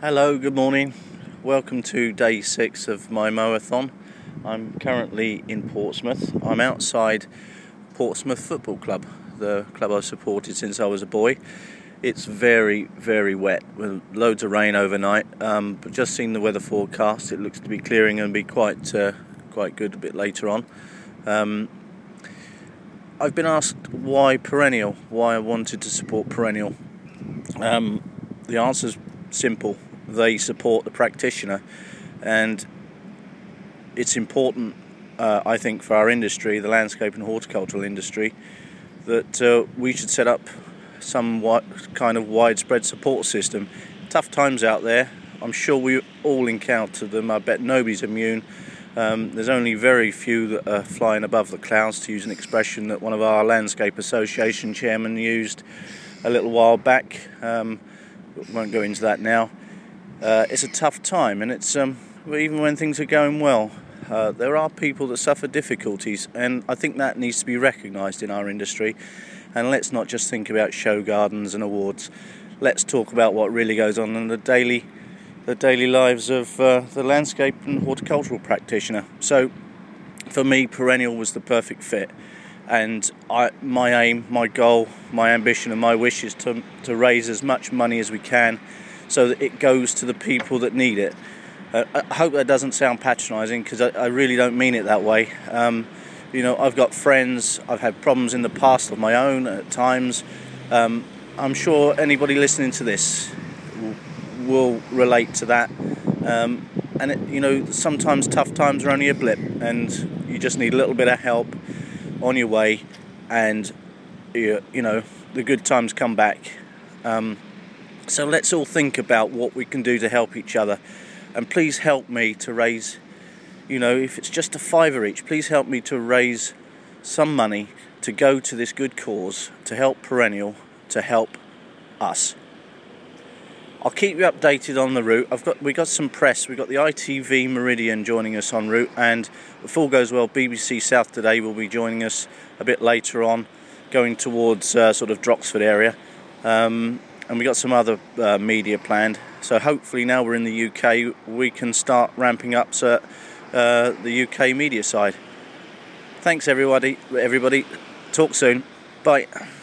Hello, good morning. Welcome to day 6 of my mowathon. I'm currently in Portsmouth. I'm outside Portsmouth Football Club, the club I've supported since I was a boy. It's very, very wet with loads of rain overnight, but just seen the weather forecast. It looks to be clearing and be quite good a bit later on. I've been asked why Perennial, why I wanted to support Perennial. The answer's simple. They support the practitioner, and it's important, I think, for our industry, the landscape and horticultural industry, that we should set up some kind of widespread support system. Tough times out there. I'm sure we all encounter them. I bet nobody's immune. There's only very few that are flying above the clouds, to use an expression that one of our Landscape Association chairmen used a little while back. Won't go into that now. It's a tough time, and it's even when things are going well, there are people that suffer difficulties, and I think that needs to be recognised in our industry. And let's not just think about show gardens and awards. Let's talk about what really goes on in the daily lives of the landscape and horticultural practitioner. So, for me, Perennial was the perfect fit. And my aim, my goal, my ambition and my wish is to raise as much money as we can so that it goes to the people that need it. I hope that doesn't sound patronising, because I really don't mean it that way. I've got friends, I've had problems in the past of my own at times. I'm sure anybody listening to this will relate to that. Sometimes tough times are only a blip, and you just need a little bit of help on your way, and the good times come back. So let's all think about what we can do to help each other, and please help me to raise, if it's just a £5 each, please help me to raise some money to go to this good cause, to help Perennial, to help us. I'll keep you updated on the route. We got some press. We've got the ITV Meridian joining us en route, and if all goes well, BBC South Today will be joining us a bit later on, going towards sort of Droxford area. And we got some other media planned. So hopefully now we're in the UK, we can start ramping up the UK media side. Thanks everybody. Talk soon. Bye.